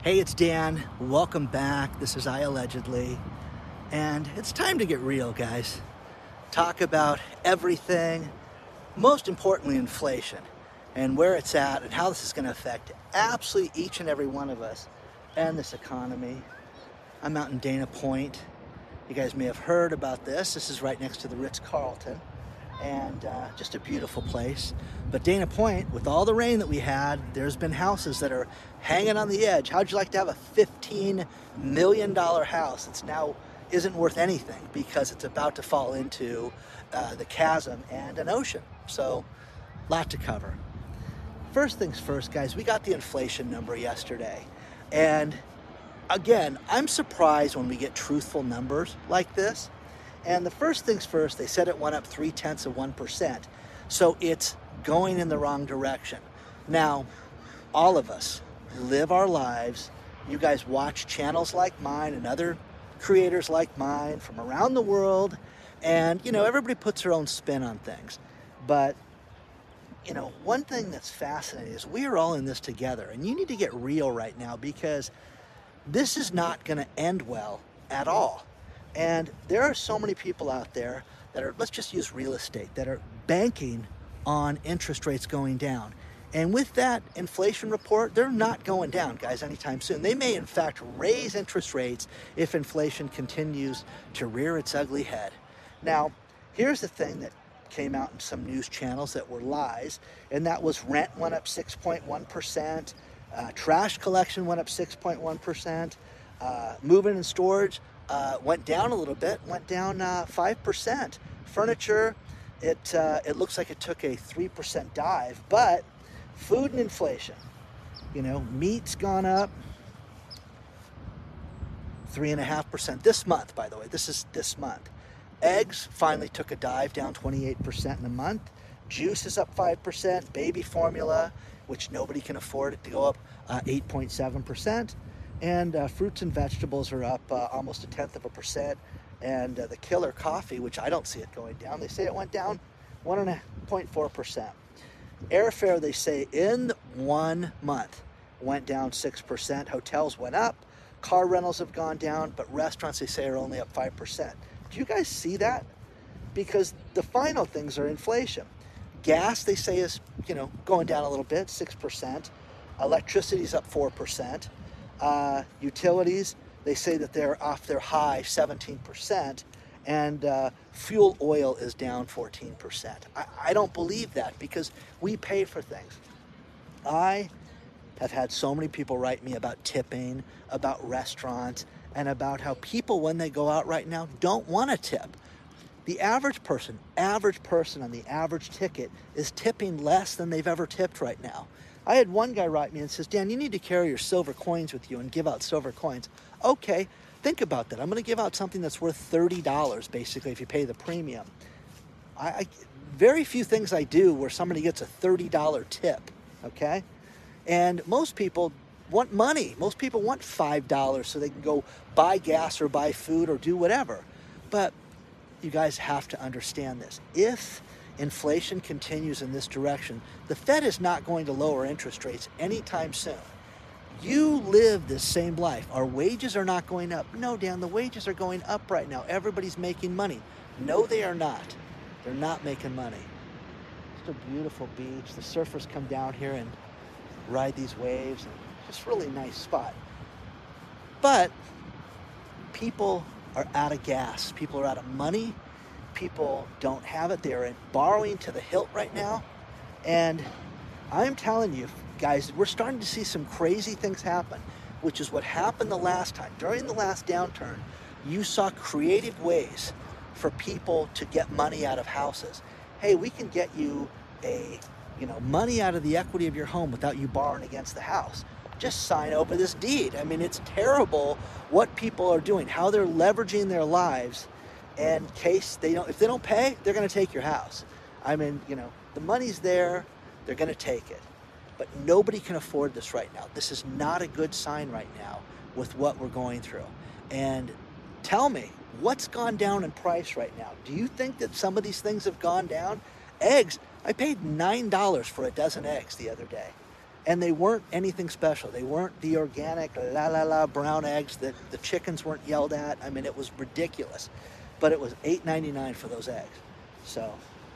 Hey, it's Dan. Welcome back. This is I Allegedly. And it's time to get real, guys. Talk about everything, most importantly, inflation and where it's at and how this is going to affect absolutely each and every one of us and this economy. I'm out in Dana Point. You guys may have heard about this. This is right next to the Ritz-Carlton. And just a beautiful place. But Dana Point, with all the rain that we had, there's been houses that are hanging on the edge. How'd you like to have a $15 million house that's now isn't worth anything because it's about to fall into the chasm and an ocean? So, lot to cover. First things first, guys, we got the inflation number yesterday. And again, I'm surprised when we get truthful numbers like this. And the first things first, they said it went up 0.3%. So it's going in the wrong direction. Now, all of us live our lives. You guys watch channels like mine and other creators like mine from around the world. And, everybody puts their own spin on things. But, one thing that's fascinating is we are all in this together. And you need to get real right now because this is not going to end well at all. And there are so many people out there that are, let's just use real estate, that are banking on interest rates going down. And with that inflation report, they're not going down, guys, anytime soon. They may, in fact, raise interest rates if inflation continues to rear its ugly head. Now, here's the thing that came out in some news channels that were lies, and that was rent went up 6.1%, trash collection went up 6.1%, moving and storage went down a little bit, went down 5%. Furniture, it looks like it took a 3% dive, but food and inflation, meat's gone up 3.5% this month, by the way. This is this month. Eggs finally took a dive, down 28% in a month. Juice is up 5%. Baby formula, which nobody can afford it, to go up 8.7%. And fruits and vegetables are up almost 0.1%. And the killer coffee, which I don't see it going down, they say it went down 1.4%. Airfare, they say, in 1 month went down 6%. Hotels went up. Car rentals have gone down, but restaurants, they say, are only up 5%. Do you guys see that? Because the final things are inflation. Gas, they say, is going down a little bit, 6%. Electricity's up 4%. Utilities, they say that they're off their high 17%, and fuel oil is down 14%. I don't believe that because we pay for things. I have had so many people write me about tipping, about restaurants, and about how people, when they go out right now, don't want to tip. The average person on the average ticket is tipping less than they've ever tipped right now. I had one guy write me and says, Dan, you need to carry your silver coins with you and give out silver coins. Okay, think about that. I'm going to give out something that's worth $30, basically, if you pay the premium. Very few things I do where somebody gets a $30 tip, okay? And most people want money. Most people want $5 so they can go buy gas or buy food or do whatever. But you guys have to understand this. If inflation continues in this direction, the Fed is not going to lower interest rates anytime soon. You live this same life. Our wages are not going up. No, Dan, the wages are going up right now. Everybody's making money. No, they are not. They're not making money. It's a beautiful beach. The surfers come down here and ride these waves. And just really nice spot. But people are out of gas. People are out of money. People don't have it. They're borrowing to the hilt right now. And I'm telling you, guys, we're starting to see some crazy things happen, which is what happened the last time. During the last downturn, you saw creative ways for people to get money out of houses. Hey, we can get you money out of the equity of your home without you borrowing against the house. Just sign over this deed. I mean, it's terrible what people are doing, how they're leveraging their lives in case if they don't pay, they're going to take your house. I mean, the money's there, they're going to take it. But nobody can afford this right now. This is not a good sign right now with what we're going through. And tell me, what's gone down in price right now? Do you think that some of these things have gone down? Eggs, I paid $9 for a dozen eggs the other day. And they weren't anything special. They weren't the organic la la la brown eggs that the chickens weren't yelled at. I mean, it was ridiculous. But it was $8.99 for those eggs. So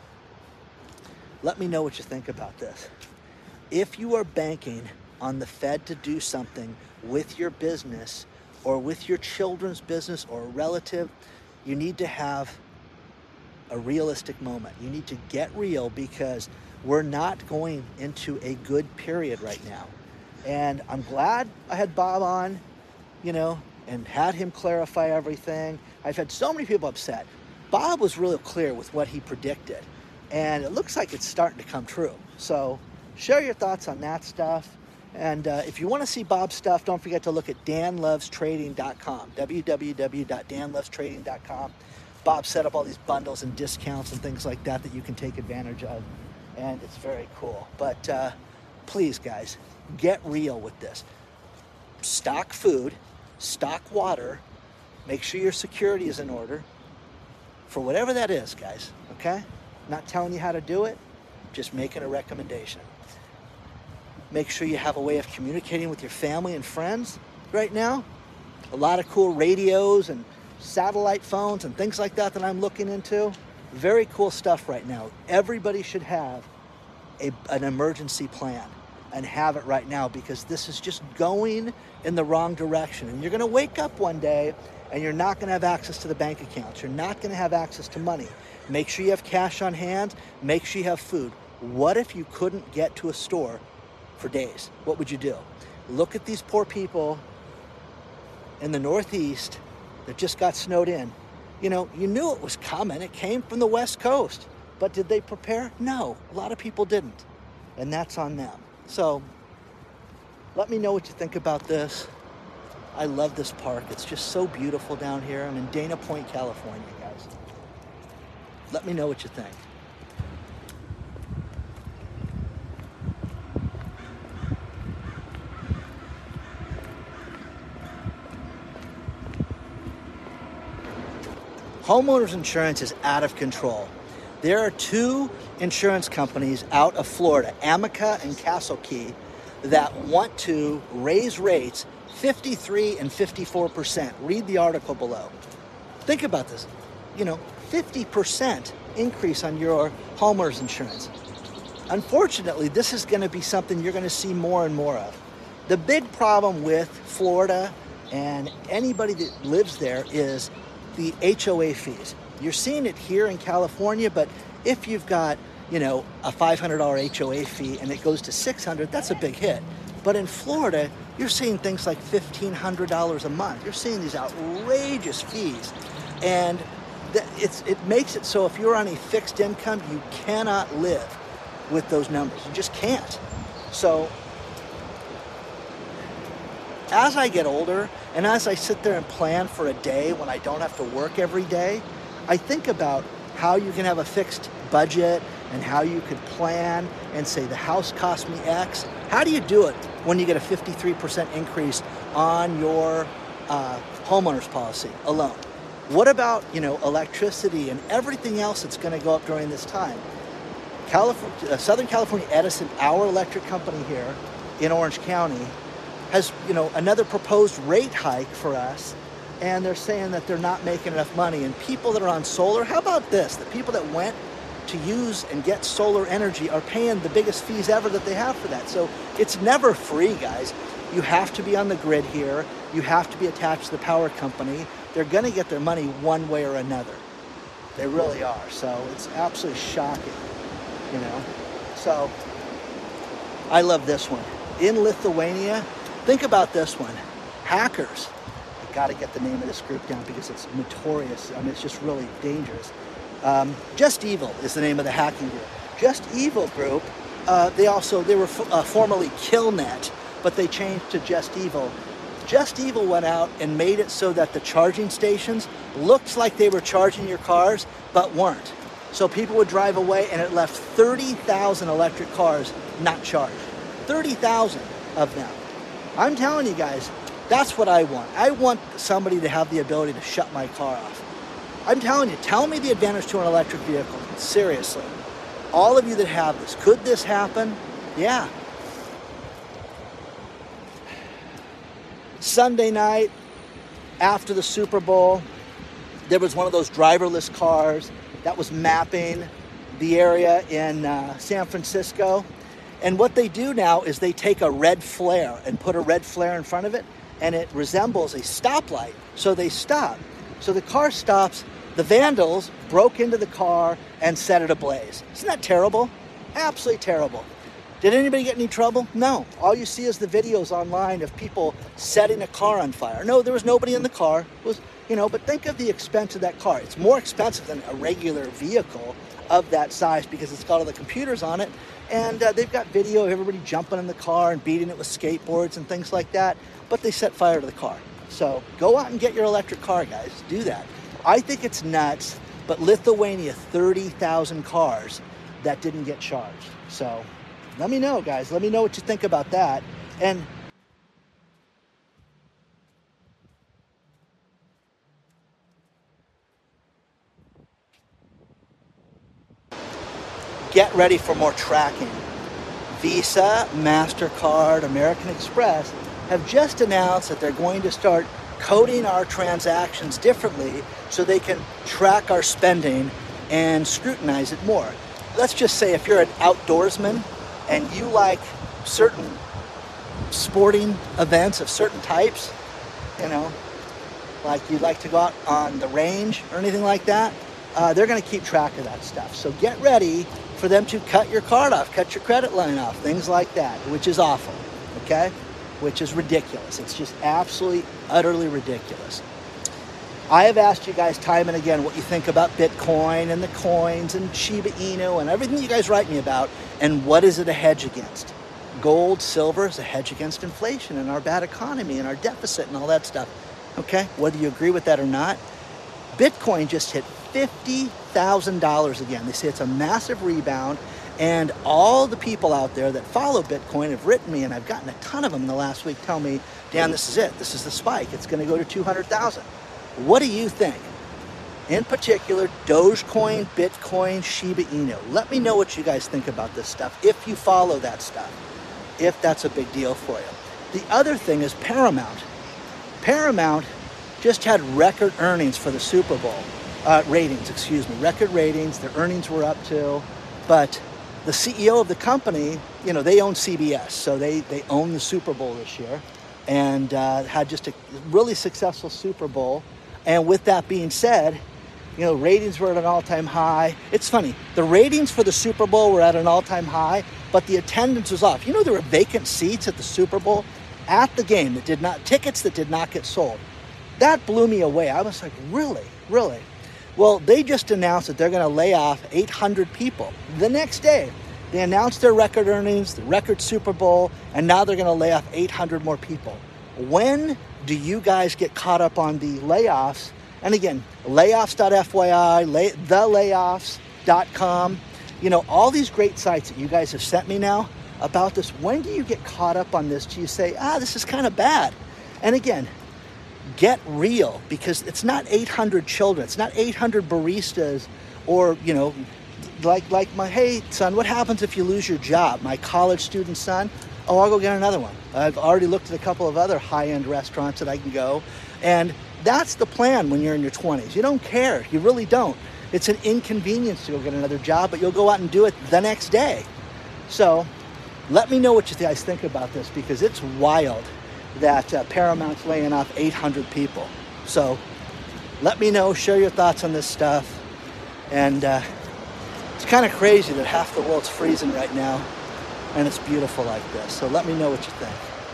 let me know what you think about this. If you are banking on the Fed to do something with your business or with your children's business or a relative, you need to have a realistic moment. You need to get real, because we're not going into a good period right now. And I'm glad I had Bob on, and had him clarify everything. I've had so many people upset. Bob was really clear with what he predicted, and it looks like it's starting to come true. So share your thoughts on that stuff. And if you want to see Bob's stuff, don't forget to look at danlovestrading.com, www.danlovestrading.com. Bob set up all these bundles and discounts and things like that you can take advantage of, and it's very cool. But please, guys, get real with this. Stock food, stock water, make sure your security is in order for whatever that is, guys, okay? Not telling you how to do it, just making a recommendation. Make sure you have a way of communicating with your family and friends right now. A lot of cool radios and satellite phones and things like that I'm looking into. Very cool stuff right now. Everybody should have an emergency plan and have it right now, because this is just going in the wrong direction. And you're going to wake up one day and you're not going to have access to the bank accounts. You're not going to have access to money. Make sure you have cash on hand. Make sure you have food. What if you couldn't get to a store for days? What would you do? Look at these poor people in the Northeast that just got snowed in. You knew it was coming. It came from the West Coast. But did they prepare? No, a lot of people didn't. And that's on them. So let me know what you think about this. I love this park. It's just so beautiful down here. I'm in Dana Point, California, guys. Let me know what you think. Homeowners insurance is out of control. There are two insurance companies out of Florida, Amica and Castle Key, that want to raise rates 53 and 54%. Read the article below. Think about this. 50% increase on your homeowners insurance. Unfortunately, this is going to be something you're going to see more and more of. The big problem with Florida and anybody that lives there is the HOA fees. You're seeing it here in California, but if you've got, a $500 HOA fee and it goes to $600, that's a big hit. But in Florida, you're seeing things like $1,500 a month. You're seeing these outrageous fees. And it makes it so if you're on a fixed income, you cannot live with those numbers. You just can't. So as I get older, and as I sit there and plan for a day when I don't have to work every day, I think about how you can have a fixed budget and how you could plan and say the house cost me X. How do you do it when you get a 53% increase on your homeowner's policy alone? What about, electricity and everything else that's going to go up during this time? Southern California Edison, our electric company here in Orange County, has, another proposed rate hike for us, and they're saying that they're not making enough money. And people that are on solar, how about this? The people that went to use and get solar energy are paying the biggest fees ever that they have for that. So it's never free, guys. You have to be on the grid here. You have to be attached to the power company. They're going to get their money one way or another. They really are. So it's absolutely shocking, So I love this one. In Lithuania, think about this one. Hackers. I got to get the name of this group down because it's notorious. It's just really dangerous. Just Evil is the name of the hacking group. Just Evil Group. They were formerly Killnet, but they changed to Just Evil. Just Evil went out and made it so that the charging stations looked like they were charging your cars, but weren't. So people would drive away, and it left 30,000 electric cars not charged. 30,000 of them. I'm telling you guys, that's what I want. I want somebody to have the ability to shut my car off. I'm telling you, tell me the advantage to an electric vehicle. Seriously. All of you that have this, could this happen? Yeah. Sunday night, after the Super Bowl, there was one of those driverless cars that was mapping the area in San Francisco. And what they do now is they take a red flare and put a red flare in front of it, and it resembles a stoplight. So they stop. So the car stops. The vandals broke into the car and set it ablaze. Isn't that terrible? Absolutely terrible. Did anybody get any trouble? No. All you see is the videos online of people setting a car on fire. No, there was nobody in the car. It was, but think of the expense of that car. It's more expensive than a regular vehicle of that size because it's got all the computers on it. And they've got video of everybody jumping in the car and beating it with skateboards and things like that. But they set fire to the car. So go out and get your electric car, guys. Do that. I think it's nuts, but Lithuania, 30,000 cars that didn't get charged. So let me know, guys. Let me know what you think about that. And get ready for more tracking. Visa, MasterCard, American Express have just announced that they're going to start coding our transactions differently so they can track our spending and scrutinize it more. Let's just say if you're an outdoorsman and you like certain sporting events of certain types, like you like to go out on the range or anything like that, they're going to keep track of that stuff. So get ready for them to cut your card off, cut your credit line off, things like that, which is awful, okay? Which is ridiculous. It's just absolutely, utterly ridiculous. I have asked you guys time and again what you think about Bitcoin and the coins and Shiba Inu and everything you guys write me about, and what is it a hedge against? Gold, silver is a hedge against inflation and our bad economy and our deficit and all that stuff, okay? Whether you agree with that or not, Bitcoin just hit $50,000 again. They say it's a massive rebound, and all the people out there that follow Bitcoin have written me, and I've gotten a ton of them in the last week, tell me, Dan, this is it. This is the spike. It's going to go to 200,000. What do you think? In particular, Dogecoin, Bitcoin, Shiba Inu. Let me know what you guys think about this stuff, if you follow that stuff, if that's a big deal for you. The other thing is Paramount. Paramount just had record earnings for the Super Bowl. Record ratings. Their earnings were up too. But the CEO of the company, they own CBS, so they own the Super Bowl this year, and had just a really successful Super Bowl. And with that being said, ratings were at an all-time high. It's funny, the ratings for the Super Bowl were at an all-time high, but the attendance was off. There were vacant seats at the Super Bowl at the game tickets that did not get sold. That blew me away. I was like, really? Really? Well, they just announced that they're going to lay off 800 people. The next day, they announced their record earnings, the record Super Bowl, and now they're going to lay off 800 more people. When do you guys get caught up on the layoffs? And again, layoffs.fyi, thelayoffs.com, all these great sites that you guys have sent me now about this. When do you get caught up on this? Do you say, this is kind of bad? And again, get real, because it's not 800 children. It's not 800 baristas or, like my, hey, son, what happens if you lose your job? My college student son, I'll go get another one. I've already looked at a couple of other high-end restaurants that I can go. And that's the plan when you're in your 20s. You don't care. You really don't. It's an inconvenience to go get another job, but you'll go out and do it the next day. So let me know what you guys think about this, because it's wild that Paramount's laying off 800 people. So let me know, share your thoughts on this stuff. And it's kind of crazy that half the world's freezing right now, and it's beautiful like this. So let me know what you think.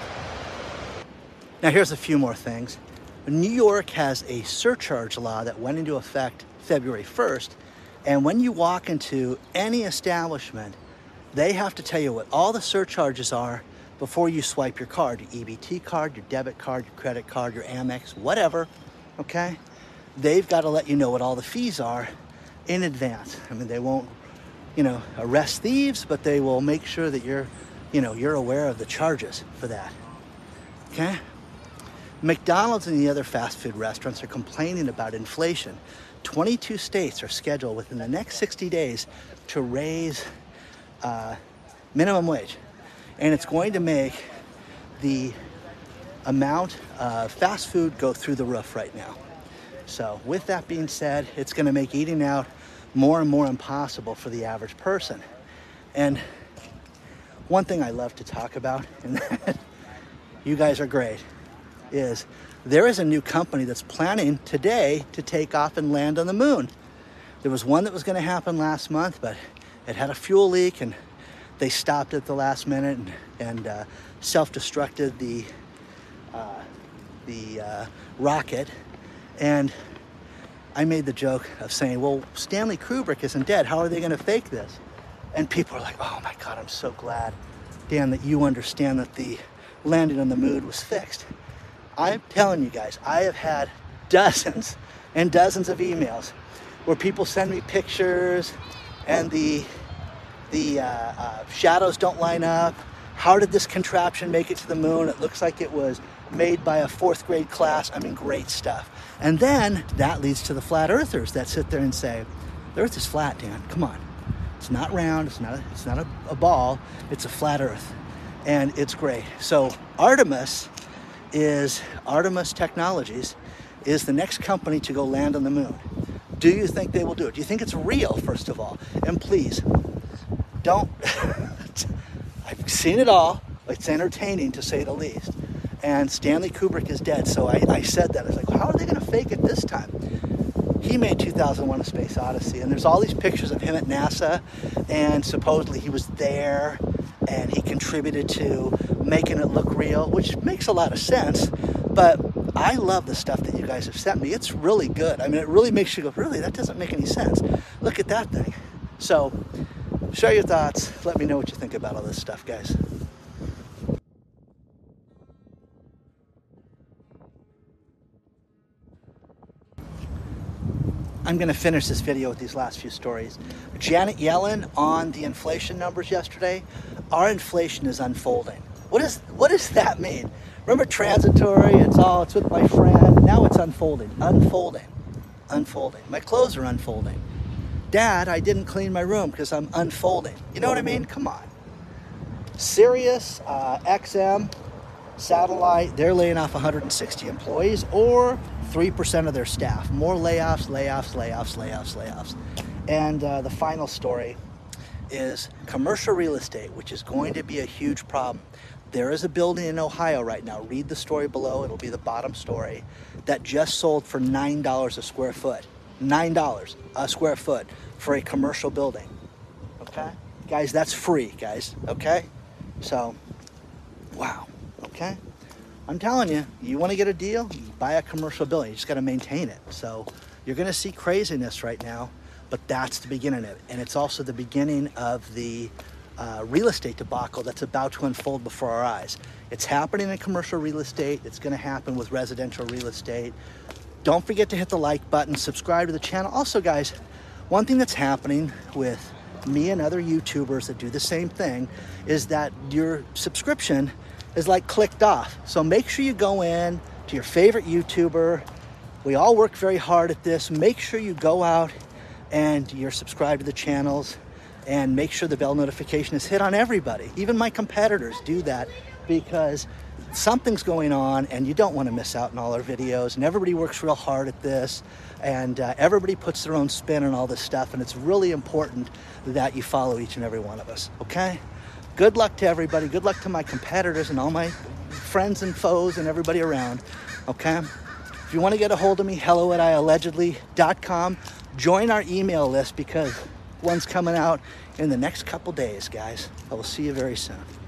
Now here's a few more things. New York has a surcharge law that went into effect February 1st, and when you walk into any establishment, they have to tell you what all the surcharges are before you swipe your card, your EBT card, your debit card, your credit card, your Amex, whatever, okay? They've got to let you know what all the fees are in advance. I mean, they won't, arrest thieves, but they will make sure that you're aware of the charges for that, okay? McDonald's and the other fast food restaurants are complaining about inflation. 22 states are scheduled within the next 60 days to raise minimum wage. And it's going to make the amount of fast food go through the roof right now. So with that being said, it's going to make eating out more and more impossible for the average person. And one thing I love to talk about, and you guys are great, is there is a new company that's planning today to take off and land on the moon. There was one that was going to happen last month, but it had a fuel leak and they stopped at the last minute and self-destructed the rocket. And I made the joke of saying, well, Stanley Kubrick isn't dead. How are they going to fake this? And people are like, oh my God, I'm so glad, Dan, that you understand that the landing on the moon was fixed. I'm telling you guys, I have had dozens and dozens of emails where people send me pictures and the shadows don't line up. How did this contraption make it to the moon? It looks like it was made by a 4th grade class. I mean, great stuff. And then that leads to the flat earthers that sit there and say, the earth is flat, Dan, come on. It's not round, it's not a ball, it's a flat earth. And it's great. So Artemis Technologies is the next company to go land on the moon. Do you think they will do it? Do you think it's real, first of all? And please, don't, I've seen it all. It's entertaining to say the least. And Stanley Kubrick is dead, so I said that. I was like, how are they going to fake it this time? He made 2001: A Space Odyssey, and there's all these pictures of him at NASA, and supposedly he was there, and he contributed to making it look real, which makes a lot of sense. But I love the stuff that you guys have sent me. It's really good. I mean, it really makes you go, really? That doesn't make any sense. Look at that thing. So share your thoughts. Let me know what you think about all this stuff, guys. I'm going to finish this video with these last few stories. Janet Yellen on the inflation numbers yesterday. Our inflation is unfolding. What does that mean? Remember transitory, it's with my friend. Now it's unfolding. Unfolding. My clothes are unfolding. Dad, I didn't clean my room because I'm unfolding. You know what I mean? Come on. Sirius XM satellite, they're laying off 160 employees or 3% of their staff. More layoffs. And the final story is commercial real estate, which is going to be a huge problem. There is a building in Ohio right now. Read the story below. It'll be the bottom story. That just sold for $9 a square foot. $9 a square foot for a commercial building. Okay? Guys, that's free, guys. Okay? So, wow. Okay? I'm telling you, you want to get a deal? You buy a commercial building. You just got to maintain it. So, you're going to see craziness right now, but that's the beginning of it. And it's also the beginning of the real estate debacle that's about to unfold before our eyes. It's happening in commercial real estate. It's going to happen with residential real estate. Don't forget to hit the like button, subscribe to the channel. Also, guys, one thing that's happening with me and other YouTubers that do the same thing is that your subscription is like clicked off. So make sure you go in to your favorite YouTuber. We all work very hard at this. Make sure you go out and you're subscribed to the channels and make sure the bell notification is hit on everybody. Even my competitors do that because something's going on and you don't want to miss out on all our videos. And everybody works real hard at this and everybody puts their own spin on all this stuff. And it's really important that you follow each and every one of us, okay? Good luck to everybody. Good luck to my competitors and all my friends and foes and everybody around, okay? If you want to get a hold of me, hello@iallegedly.com. Join our email list because one's coming out in the next couple days, guys. I will see you very soon.